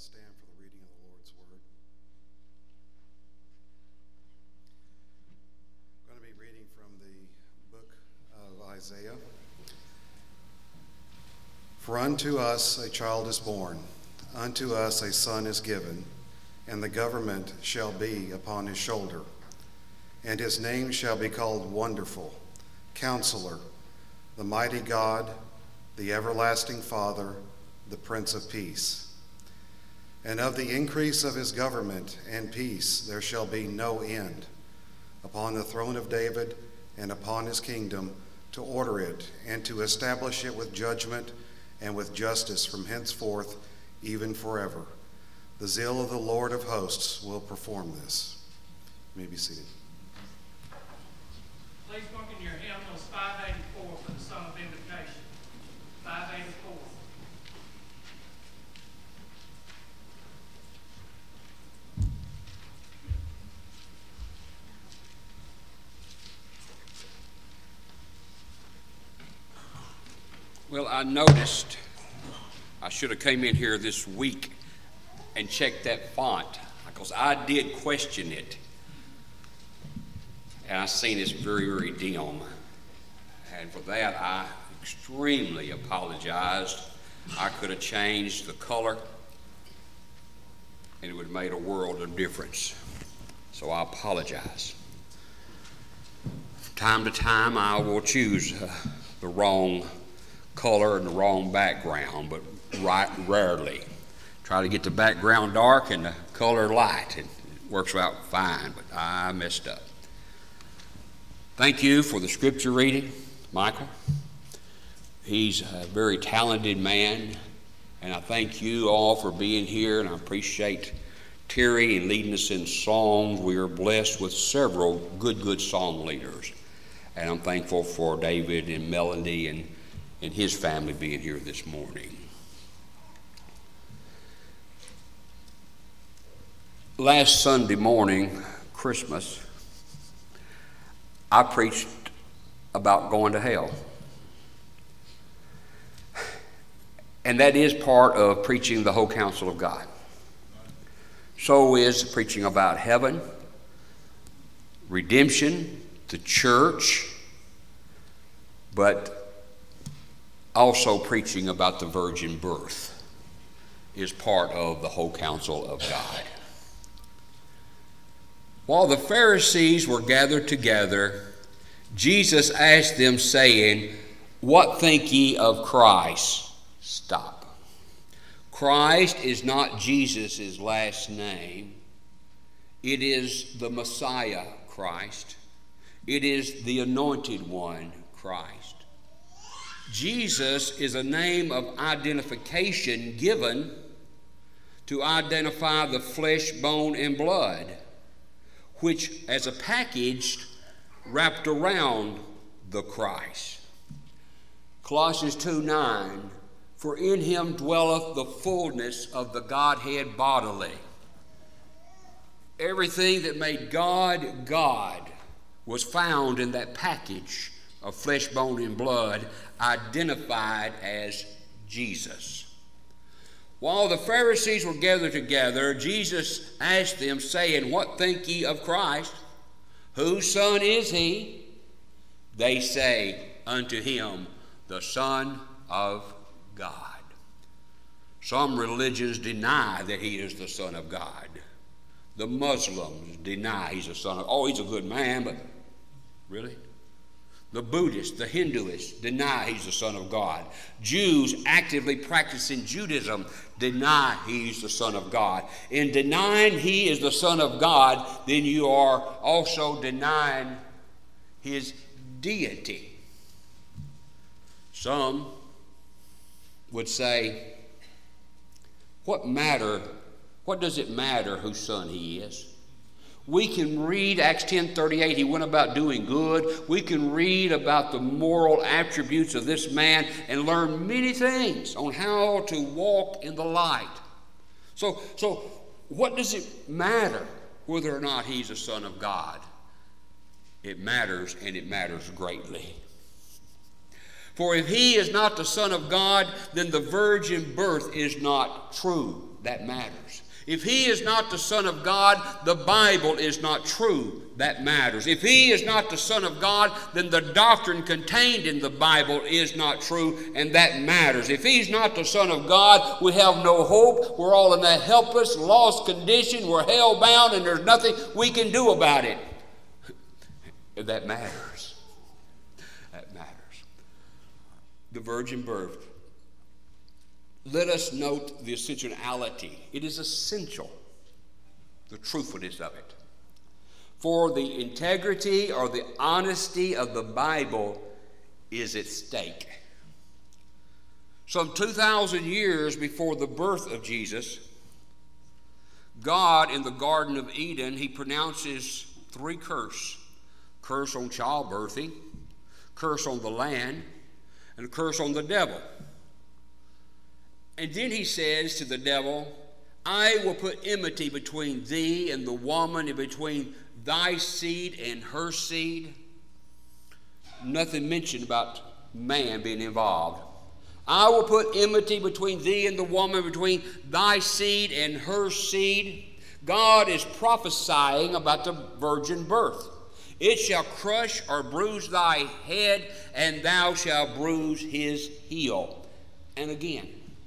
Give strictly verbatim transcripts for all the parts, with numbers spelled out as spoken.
stand for the reading of the Lord's Word. I'm going to be reading from the book of Isaiah. For unto us a child is born, unto us a son is given, and the government shall be upon his shoulder. And his name shall be called Wonderful, Counselor, the Mighty God, the Everlasting Father, the Prince of Peace. And of the increase of his government and peace there shall be no end, upon the throne of David and upon his kingdom, to order it and to establish it with judgment and with justice from henceforth, even forever. The zeal of the Lord of hosts will perform this. You may be seated. Please book in your hymnals five eighty-four for the Song of Invocation. five eighty-four. Well, I noticed I should have came in here this week and checked that font, because I did question it. And I seen it's very, very dim. And for that, I extremely apologized. I could have changed the color, and it would have made a world of difference. So I apologize. From time to time, I will choose uh, the wrong color and the wrong background, but right, rarely. Try to get the background dark and the color light, and it works out fine, but I messed up. Thank you for the scripture reading, Michael. He's a very talented man, and I thank you all for being here, and I appreciate Terry and leading us in songs. We are blessed with several good, good song leaders, and I'm thankful for David and Melody and, and his family being here this morning. Last Sunday morning, Christmas, I preached about going to hell. And that is part of preaching the whole counsel of God. So is preaching about heaven, redemption, the church, but also preaching about the virgin birth is part of the whole counsel of God. While the Pharisees were gathered together, Jesus asked them, saying, "What think ye of Christ?" Stop. Christ is not Jesus' last name. It is the Messiah, Christ. It is the Anointed One, Christ. Jesus is a name of identification given to identify the flesh, bone, and blood, which as a package wrapped around the Christ. Colossians two nine, for in him dwelleth the fullness of the Godhead bodily. Everything that made God God was found in that package of flesh, bone, and blood, identified as Jesus. While the Pharisees were gathered together, Jesus asked them, saying, "What think ye of Christ? Whose son is he?" They say unto him, "The Son of God." Some religions deny that he is the Son of God. The Muslims deny he's a son of, oh, he's a good man, but really? The Buddhists, the Hinduists deny he's the Son of God. Jews actively practicing Judaism deny he's the Son of God. In denying he is the Son of God, then you are also denying his deity. Some would say, what matter, what does it matter whose son he is? We can read Acts ten thirty-eight, he went about doing good. We can read about the moral attributes of this man and learn many things on how to walk in the light. So, so what does it matter whether or not he's a son of God? It matters, and it matters greatly. For if he is not the Son of God, then the virgin birth is not true. that matters. If he is not the Son of God, the Bible is not true. That matters. If he is not the Son of God, then the doctrine contained in the Bible is not true, and that matters. If he's not the Son of God, we have no hope. We're all in a helpless, lost condition. We're hell-bound, and there's nothing we can do about it. That matters. That matters. The virgin birth. Let us note the essentiality. It is essential, the truthfulness of it. For the integrity or the honesty of the Bible is at stake. Some two thousand years before the birth of Jesus, God in the Garden of Eden, he pronounces three curses. Curse on childbirthing, curse on the land, and a curse on the devil. And then he says to the devil, I will put enmity between thee and the woman, and between thy seed and her seed. Nothing mentioned about man being involved. I will put enmity between thee and the woman, between thy seed and her seed. God is prophesying about the virgin birth. It shall crush or bruise thy head, and thou shalt bruise his heel. And again,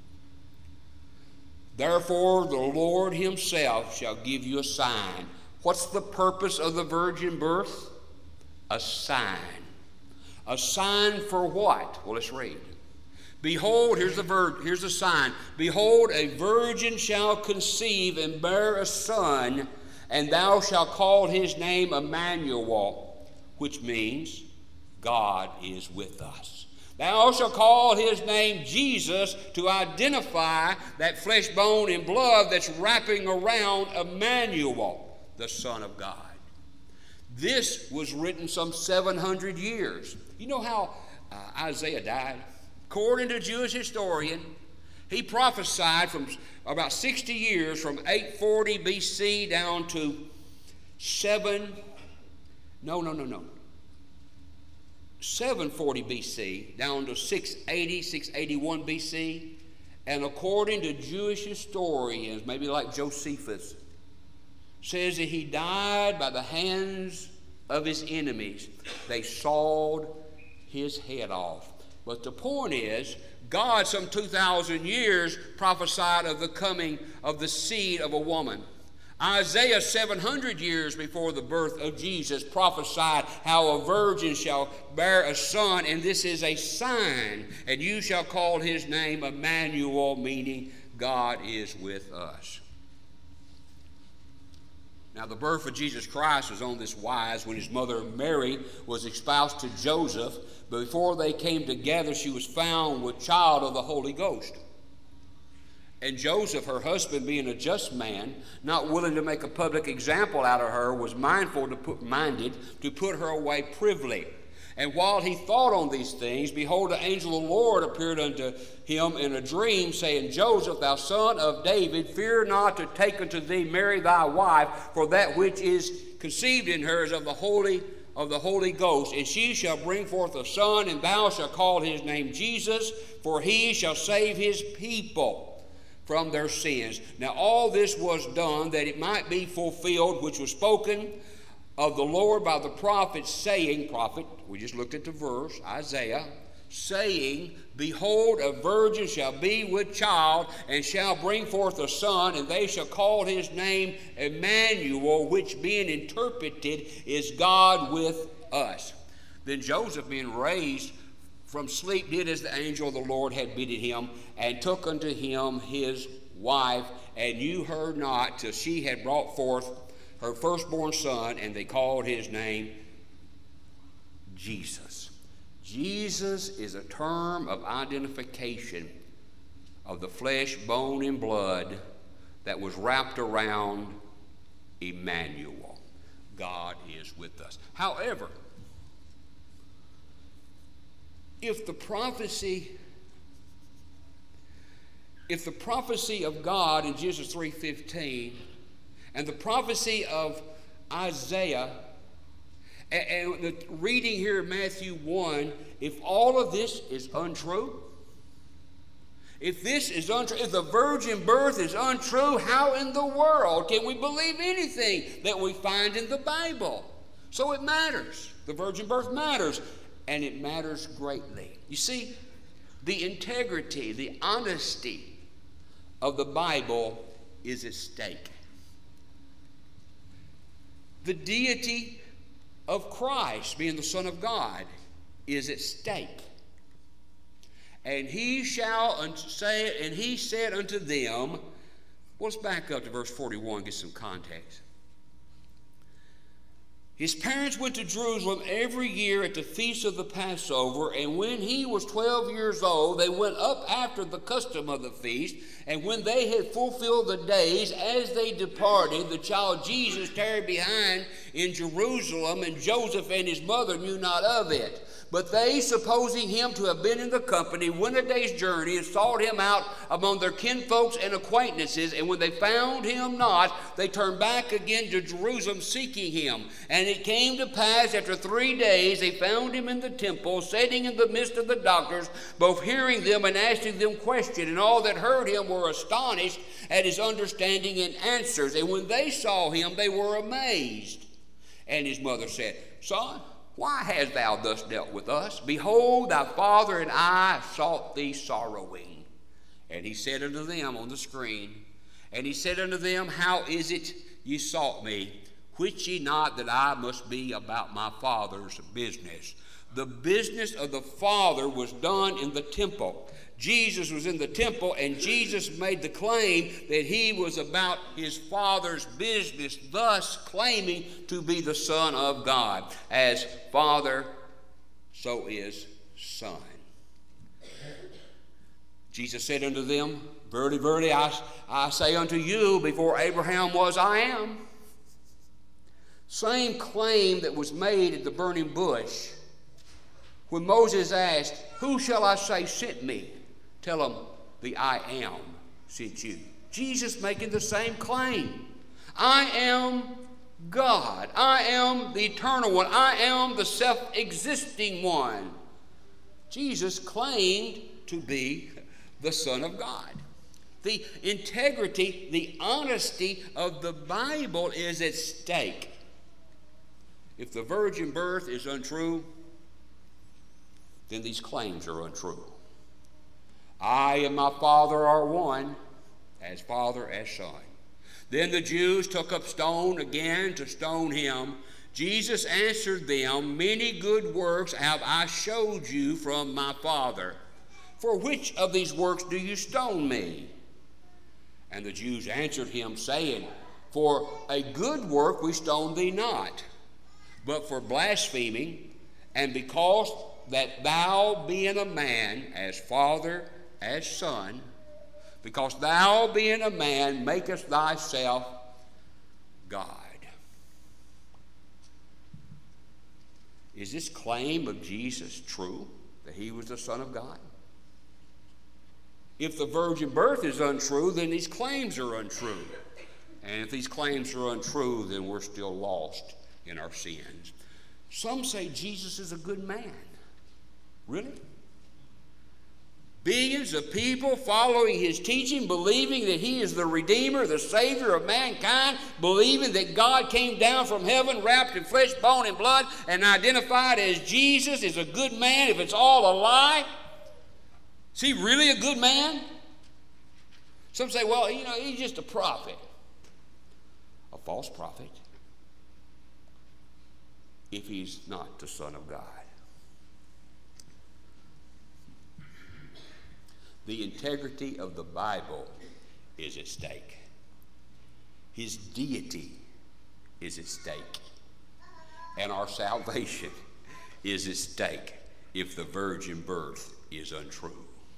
therefore the Lord himself shall give you a sign. What's the purpose of the virgin birth? A sign. A sign for what? Well, let's read. Behold, here's the vir- here's the sign. Behold, a virgin shall conceive and bear a son, and thou shalt call his name Emmanuel, which means God is with us. Thou shalt call his name Jesus, to identify that flesh, bone, and blood that's wrapping around Emmanuel, the Son of God. This was written some seven hundred years. You know how uh, Isaiah died? According to a Jewish historian, he prophesied from about sixty years, from eight forty B C down to seven, no, no, no, no. seven forty B C down to six eighty, six eighty-one B C. And according to Jewish historians, maybe like Josephus, says that he died by the hands of his enemies. They sawed his head off. But the point is, God, some two thousand years, prophesied of the coming of the seed of a woman. Isaiah, seven hundred years before the birth of Jesus, prophesied how a virgin shall bear a son, and this is a sign, and you shall call his name Emmanuel, meaning God is with us. Now, the birth of Jesus Christ was on this wise when his mother Mary was espoused to Joseph. But before they came together, she was found with child of the Holy Ghost. And Joseph, her husband, being a just man, not willing to make a public example out of her, was mindful to put, minded to put her away privily. And while he thought on these things, behold, the angel of the Lord appeared unto him in a dream, saying, Joseph, thou son of David, fear not to take unto thee Mary thy wife, for that which is conceived in her is of the Holy of the Holy Ghost, and she shall bring forth a son, and thou shalt call his name Jesus, for he shall save his people from their sins. Now all this was done that it might be fulfilled, which was spoken of the Lord by the prophet, saying, prophet, we just looked at the verse, Isaiah, saying, behold, a virgin shall be with child, and shall bring forth a son, and they shall call his name Emmanuel, which being interpreted is God with us. Then Joseph, being raised from sleep, did as the angel of the Lord had bidden him, and took unto him his wife, and knew her not till she had brought forth her firstborn son, and they called his name Jesus. Jesus is a term of identification of the flesh, bone, and blood that was wrapped around Emmanuel. God is with us. However, if the prophecy, if the prophecy of God in Genesis three fifteen and the prophecy of Isaiah and the reading here in Matthew one, if all of this is untrue, If this is untrue, if the virgin birth is untrue, how in the world can we believe anything that we find in the Bible? So it matters. The virgin birth matters, and it matters greatly. You see, the integrity, the honesty of the Bible is at stake. The deity of Christ, being the Son of God, is at stake. And he shall say, and he said unto them, well, let's back up to verse forty-one, get some context. His parents went to Jerusalem every year at the feast of the Passover, and when he was twelve years old, they went up after the custom of the feast. And when they had fulfilled the days, as they departed, the child Jesus tarried behind in Jerusalem, and Joseph and his mother knew not of it. But they, supposing him to have been in the company, went a day's journey and sought him out among their kinfolks and acquaintances. And when they found him not, they turned back again to Jerusalem, seeking him. And it came to pass, after three days, they found him in the temple, sitting in the midst of the doctors, both hearing them and asking them questions. And all that heard him were astonished at his understanding and answers. And when they saw him, they were amazed. And his mother said, Son, why hast thou thus dealt with us? Behold, thy father and I sought thee sorrowing. And he said unto them on the screen, and he said unto them, How is it ye sought me? Wit ye not that I must be about my Father's business? The business of the Father was done in the temple. Jesus was in the temple, and Jesus made the claim that he was about his Father's business, thus claiming to be the Son of God. As Father, so is Son. Jesus said unto them, Verily, verily, I, I say unto you, before Abraham was, I am. Same claim that was made at the burning bush. When Moses asked, Who shall I say sent me? Tell them, the I am sent you. Jesus making the same claim. I am God. I am the eternal one. I am the self-existing one. Jesus claimed to be the Son of God. The integrity, the honesty of the Bible is at stake. If the virgin birth is untrue, then these claims are untrue. I and my Father are one, as Father, as Son. Then the Jews took up stone again to stone him. Jesus answered them, Many good works have I showed you from my Father. For which of these works do you stone me? And the Jews answered him, saying, For a good work we stone thee not, but for blaspheming, and because that thou, being a man, as Father, as Son, because thou, being a man, makest thyself God. Is this claim of Jesus true, that he was the Son of God? If the virgin birth is untrue, then these claims are untrue. And if these claims are untrue, then we're still lost in our sins. Some say Jesus is a good man. Really? Billions of people following his teaching, believing that he is the Redeemer, the Savior of mankind, believing that God came down from heaven, wrapped in flesh, bone, and blood, and identified as Jesus is a good man. If it's all a lie, is he really a good man? Some say, well, you know, he's just a prophet. A false prophet, if he's not the Son of God. The integrity of the Bible is at stake. His deity is at stake. And our salvation is at stake if the virgin birth is untrue.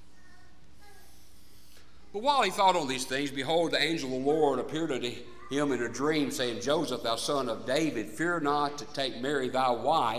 But while he thought on these things, behold, the angel of the Lord appeared unto him in a dream, saying, Joseph, thou son of David, fear not to take Mary thy wife,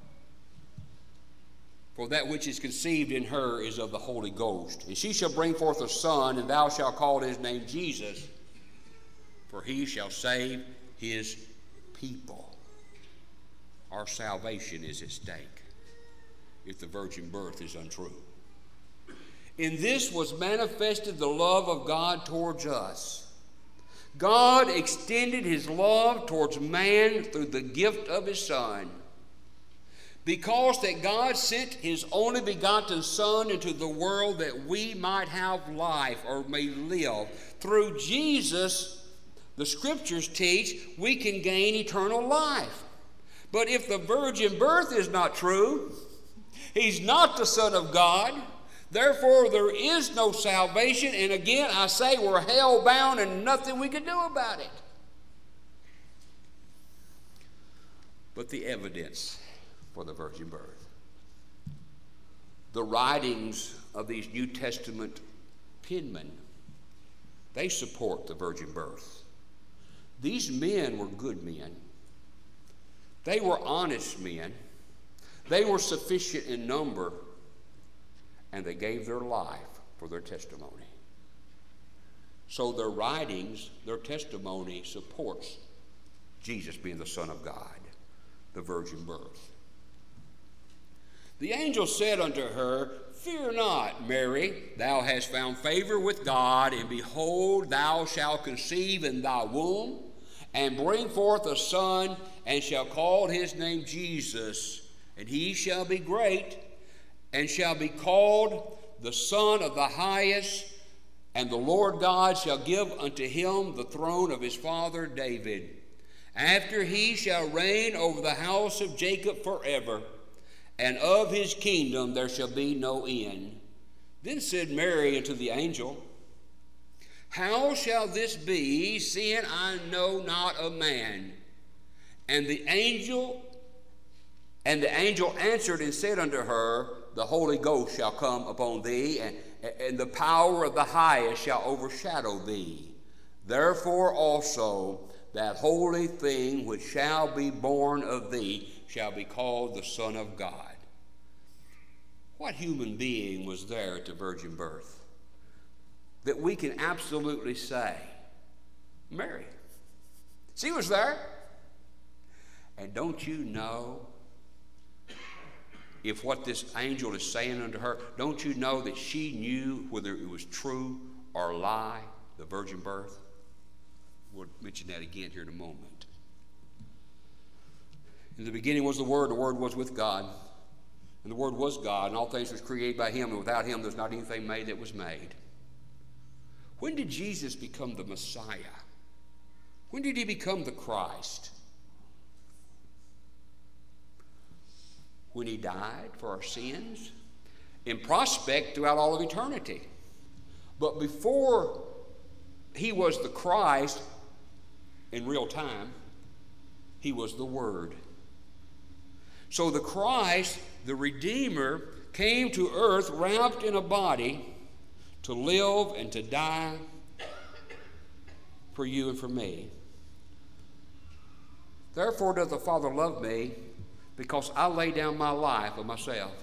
for that which is conceived in her is of the Holy Ghost. And she shall bring forth a son, and thou shalt call his name Jesus, for he shall save his people. Our salvation is at stake if the virgin birth is untrue. In this was manifested the love of God towards us. God extended his love towards man through the gift of his Son. Because that God sent his only begotten Son into the world that we might have life or may live. Through Jesus, the Scriptures teach, we can gain eternal life. But if the virgin birth is not true, he's not the Son of God. Therefore, there is no salvation. And again, I say we're hell-bound and nothing we can do about it. But the evidence for the virgin birth. The writings of these New Testament penmen, they support the virgin birth. These men were good men. They were honest men. They were sufficient in number, and they gave their life for their testimony. So their writings, their testimony supports Jesus being the Son of God, the virgin birth. The angel said unto her, Fear not, Mary, thou hast found favor with God, and behold, thou shalt conceive in thy womb, and bring forth a son, and shall call his name Jesus. And he shall be great, and shall be called the Son of the Highest, and the Lord God shall give unto him the throne of his father David. After he shall reign over the house of Jacob forever, and of his kingdom there shall be no end. Then said Mary unto the angel, How shall this be, seeing I know not a man? And the angel and the angel answered and said unto her, The Holy Ghost shall come upon thee, and, and the power of the highest shall overshadow thee. Therefore also that holy thing which shall be born of thee shall be called the Son of God. What human being was there at the virgin birth that we can absolutely say, Mary? She was there. And don't you know, if what this angel is saying unto her, don't you know that she knew whether it was true or lie, the virgin birth? We'll mention that again here in a moment. In the beginning was the Word, the Word was with God, and the Word was God, and all things was created by him, and without him there's not anything made that was made. When did Jesus become the Messiah? When did he become the Christ? When he died for our sins, in prospect throughout all of eternity. But before he was the Christ in real time, he was the Word. So the Christ, the Redeemer, came to earth wrapped in a body to live and to die for you and for me. Therefore doth the Father love me, because I lay down my life of myself.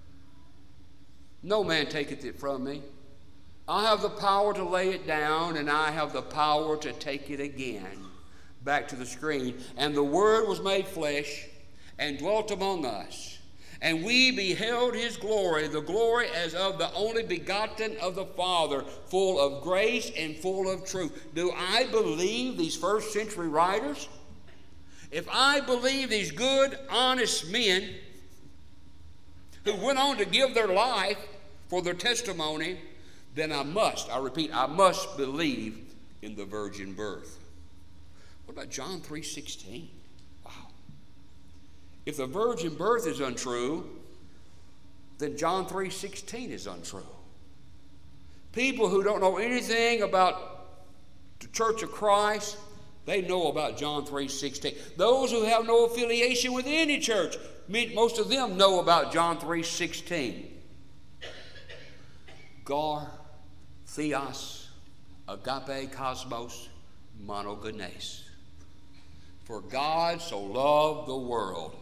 No man taketh it from me. I have the power to lay it down, and I have the power to take it again. Back to the screen. And the Word was made flesh and dwelt among us. And we beheld his glory, the glory as of the only begotten of the Father, full of grace and full of truth. Do I believe these first century writers? If I believe these good, honest men who went on to give their life for their testimony, then I must, I repeat, I must believe in the virgin birth. What about John three sixteen? Wow. If the virgin birth is untrue, then John three sixteen is untrue. People who don't know anything about the Church of Christ, they know about John three sixteen. Those who have no affiliation with any church, most of them know about John three sixteen. Gar, theos, agape, cosmos, monogenes. For God so loved the world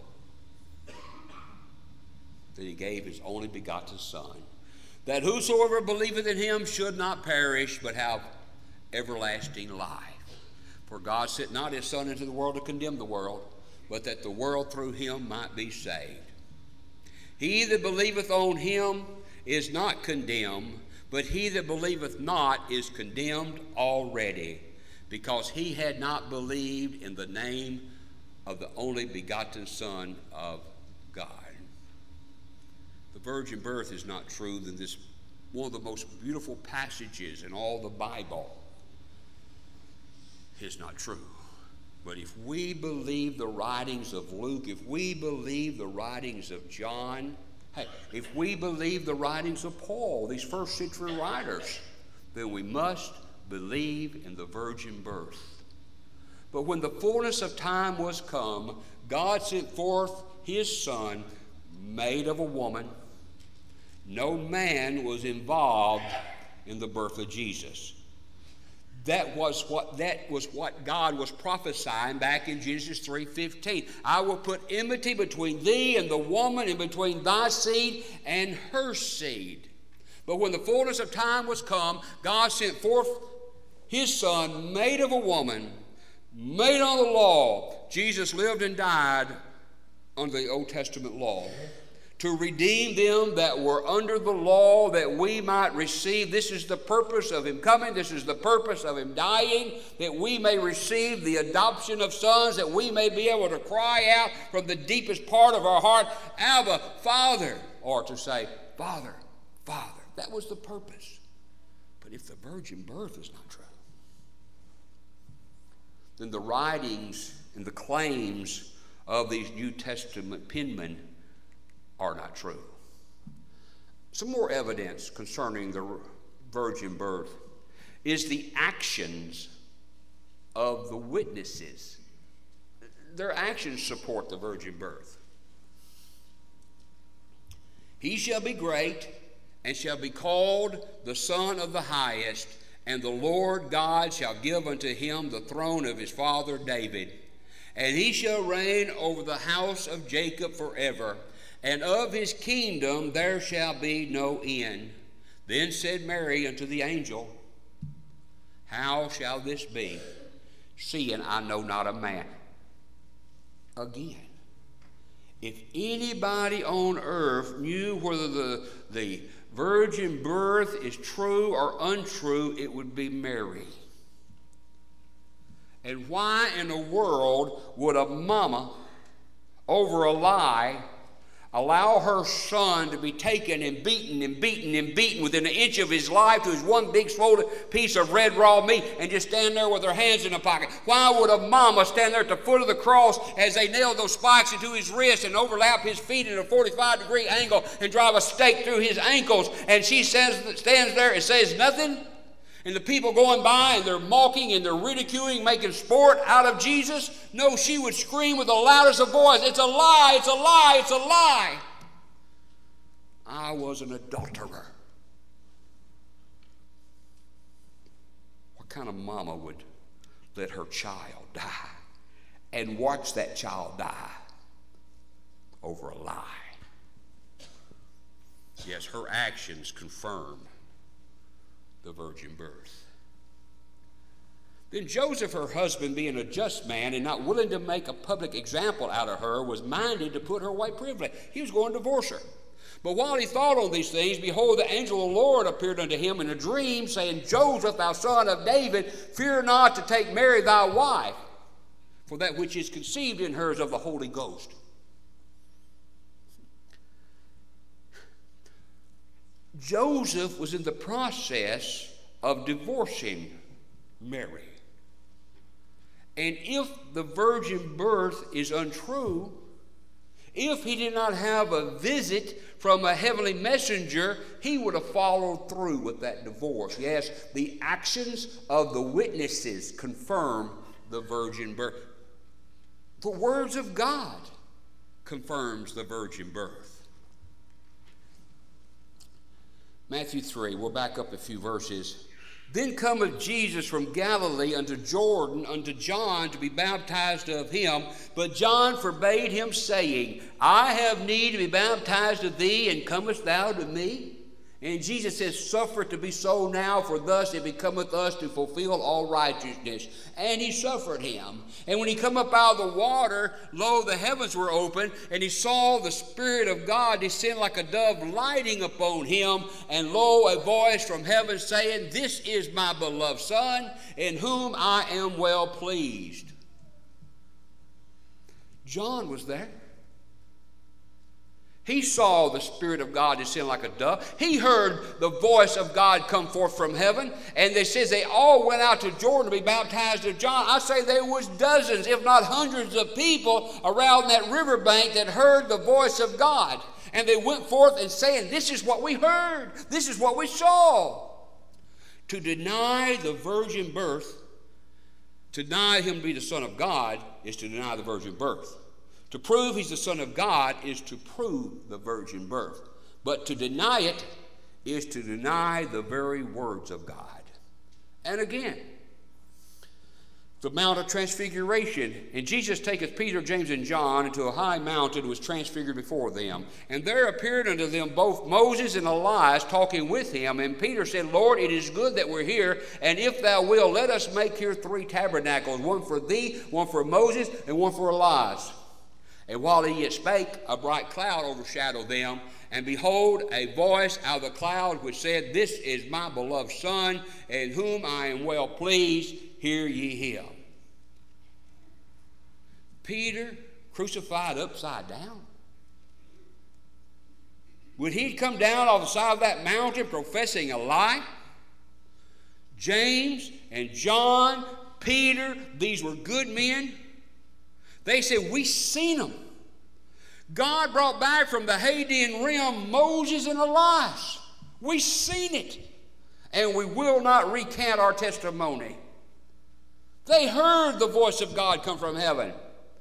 that he gave his only begotten Son, that whosoever believeth in him should not perish, but have everlasting life. For God sent not his Son into the world to condemn the world, but that the world through him might be saved. He that believeth on him is not condemned, But he that believeth not is condemned already, because he had not believed in the name of the only begotten Son of God. The virgin birth is not true. Then this one of the most beautiful passages in all the Bible is not true. But if we believe the writings of Luke, if we believe the writings of John, hey, if we believe the writings of Paul, these first century writers, then we must believe in the virgin birth. But when the fullness of time was come, God sent forth his Son, made of a woman. No man was involved in the birth of Jesus. That was what that was what God was prophesying back in Genesis three fifteen. I will put enmity between thee and the woman, and between thy seed and her seed. But when the fullness of time was come, God sent forth his Son, made of a woman, made on the law. Jesus lived and died under the Old Testament law, to redeem them that were under the law, that we might receive. This is the purpose of him coming. This is the purpose of him dying, that we may receive the adoption of sons, that we may be able to cry out from the deepest part of our heart, Abba, Father, or to say, Father, Father. That was the purpose. But if the virgin birth is not true, then the writings and the claims of these New Testament penmen are not true. Some more evidence concerning the virgin birth is the actions of the witnesses. Their actions support the virgin birth. He shall be great and shall be called the Son of the Highest, and the Lord God shall give unto him the throne of his father David. And he shall reign over the house of Jacob forever, and of his kingdom there shall be no end. Then said Mary unto the angel, How shall this be, seeing I know not a man? Again, if anybody on earth knew whether the, the virgin birth is true or untrue, it would be Mary. And why in the world would a mama, over a lie, allow her son to be taken and beaten and beaten and beaten within an inch of his life to his one big swollen piece of red raw meat, and just stand there with her hands in her pocket? Why would a mama stand there at the foot of the cross as they nailed those spikes into his wrist and overlap his feet in a forty-five degree angle and drive a stake through his ankles, and she says, stands there and says nothing? And the people going by and they're mocking and they're ridiculing, making sport out of Jesus? No, she would scream with the loudest of voice, It's a lie, it's a lie, it's a lie. I was an adulterer. What kind of mama would let her child die and watch that child die over a lie? Yes, her actions confirm the virgin birth. Then Joseph, her husband, being a just man and not willing to make a public example out of her, was minded to put her away privily. He was going to divorce her. But while he thought on these things, behold, the angel of the Lord appeared unto him in a dream, saying, Joseph, thou son of David, fear not to take Mary thy wife, for that which is conceived in her is of the Holy Ghost. Joseph was in the process of divorcing Mary. And if the virgin birth is untrue, if he did not have a visit from a heavenly messenger, he would have followed through with that divorce. Yes, the actions of the witnesses confirm the virgin birth. The words of God confirms the virgin birth. Matthew three, we'll back up a few verses. Then cometh Jesus from Galilee unto Jordan unto John to be baptized of him. But John forbade him, saying, I have need to be baptized of thee, and comest thou to me? And Jesus says, suffer it to be so now, for thus it becometh us to fulfill all righteousness. And he suffered him. And when he come up out of the water, lo, the heavens were open, and he saw the Spirit of God descend like a dove, lighting upon him. And lo, a voice from heaven saying, this is my beloved Son, in whom I am well pleased. John was there. He saw the Spirit of God descend like a dove. He heard the voice of God come forth from heaven. And they says they all went out to Jordan to be baptized of John. I say there was dozens, if not hundreds of people around that riverbank that heard the voice of God. And they went forth and saying, this is what we heard. This is what we saw. To deny the virgin birth, to deny him to be the Son of God, is to deny the virgin birth. To prove he's the Son of God is to prove the virgin birth. But to deny it is to deny the very words of God. And again, the Mount of Transfiguration. And Jesus taketh Peter, James, and John into a high mountain, was transfigured before them. And there appeared unto them both Moses and Elias talking with him. And Peter said, Lord, it is good that we're here. And if thou wilt, let us make here three tabernacles, one for thee, one for Moses, and one for Elias. And while he yet spake, a bright cloud overshadowed them. And behold, a voice out of the cloud which said, this is my beloved Son, in whom I am well pleased. Hear ye him. Peter crucified upside down. Would he come down off the side of that mountain professing a lie? James and John, Peter, these were good men. They said, we seen them. God brought back from the Hadean realm Moses and Elias. We seen it. And we will not recant our testimony. They heard the voice of God come from heaven.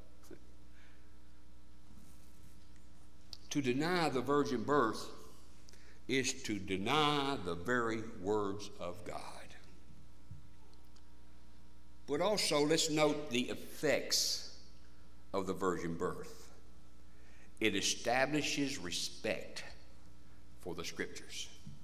To deny the virgin birth is to deny the very words of God. But also, let's note the effects of the virgin birth. It establishes respect for the Scriptures.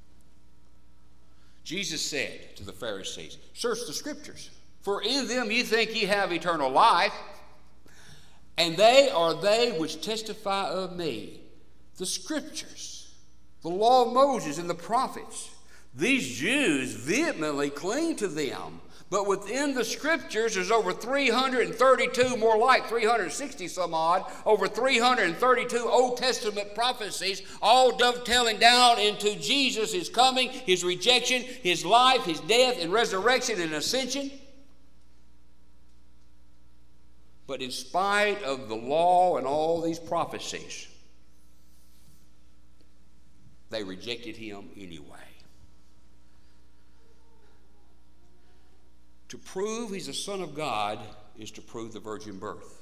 Jesus said to the Pharisees, search the Scriptures, for in them ye think ye have eternal life, and they are they which testify of me. The Scriptures, the law of Moses and the prophets. These Jews vehemently cling to them. But within the Scriptures, there's over three hundred thirty-two, more like three hundred sixty some odd, over three hundred thirty-two Old Testament prophecies, all dovetailing down into Jesus, his coming, his rejection, his life, his death, and resurrection and ascension. But in spite of the law and all these prophecies, they rejected him anyway. To prove he's the Son of God is to prove the virgin birth.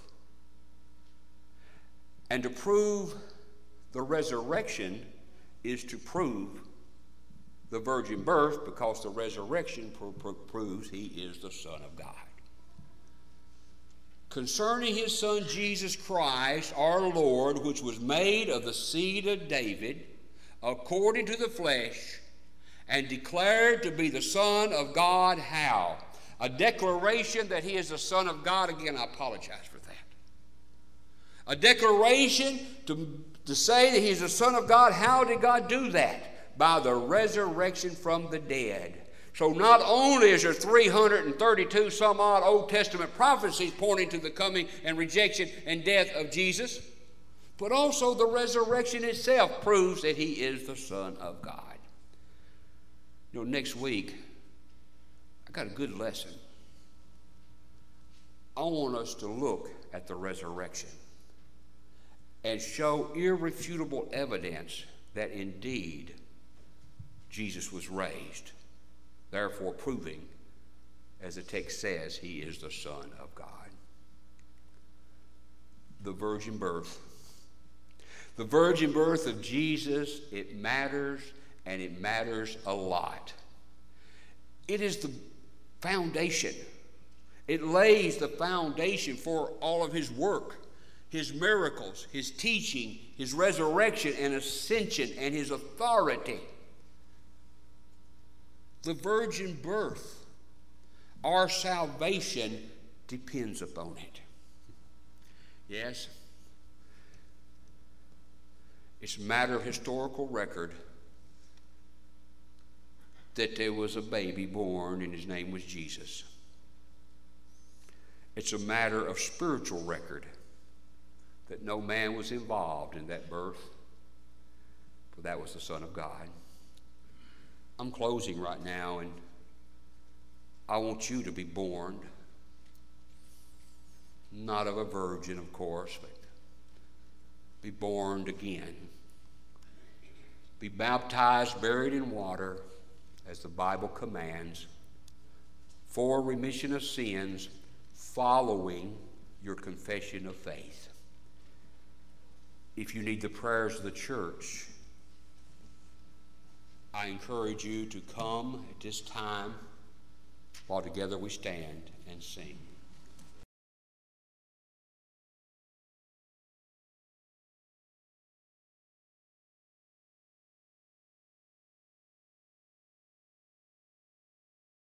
And to prove the resurrection is to prove the virgin birth, because the resurrection pro- pro- proves he is the Son of God. Concerning his Son Jesus Christ, our Lord, which was made of the seed of David, according to the flesh, and declared to be the Son of God, how? A declaration that he is the Son of God. Again, I apologize for that. A declaration to, to say that he is the Son of God. How did God do that? By the resurrection from the dead. So not only is there three hundred thirty-two some odd Old Testament prophecies pointing to the coming and rejection and death of Jesus, but also the resurrection itself proves that he is the Son of God. You know, next week, I got a good lesson. I want us to look at the resurrection and show irrefutable evidence that indeed Jesus was raised, therefore proving, as the text says, he is the Son of God. The virgin birth. The virgin birth of Jesus, it matters, and it matters a lot. It is the foundation. It lays the foundation for all of his work, his miracles, his teaching, his resurrection and ascension, and his authority. the virgin birth. Our salvation depends upon it. Yes, it's a matter of historical record that there was a baby born and his name was Jesus. It's a matter of spiritual record that no man was involved in that birth, for that was the Son of God. I'm closing right now, and I want you to be born, not of a virgin, of course, but be born again. Be baptized, buried in water, as the Bible commands, for remission of sins, following your confession of faith. If you need the prayers of the church, I encourage you to come at this time while together we stand and sing.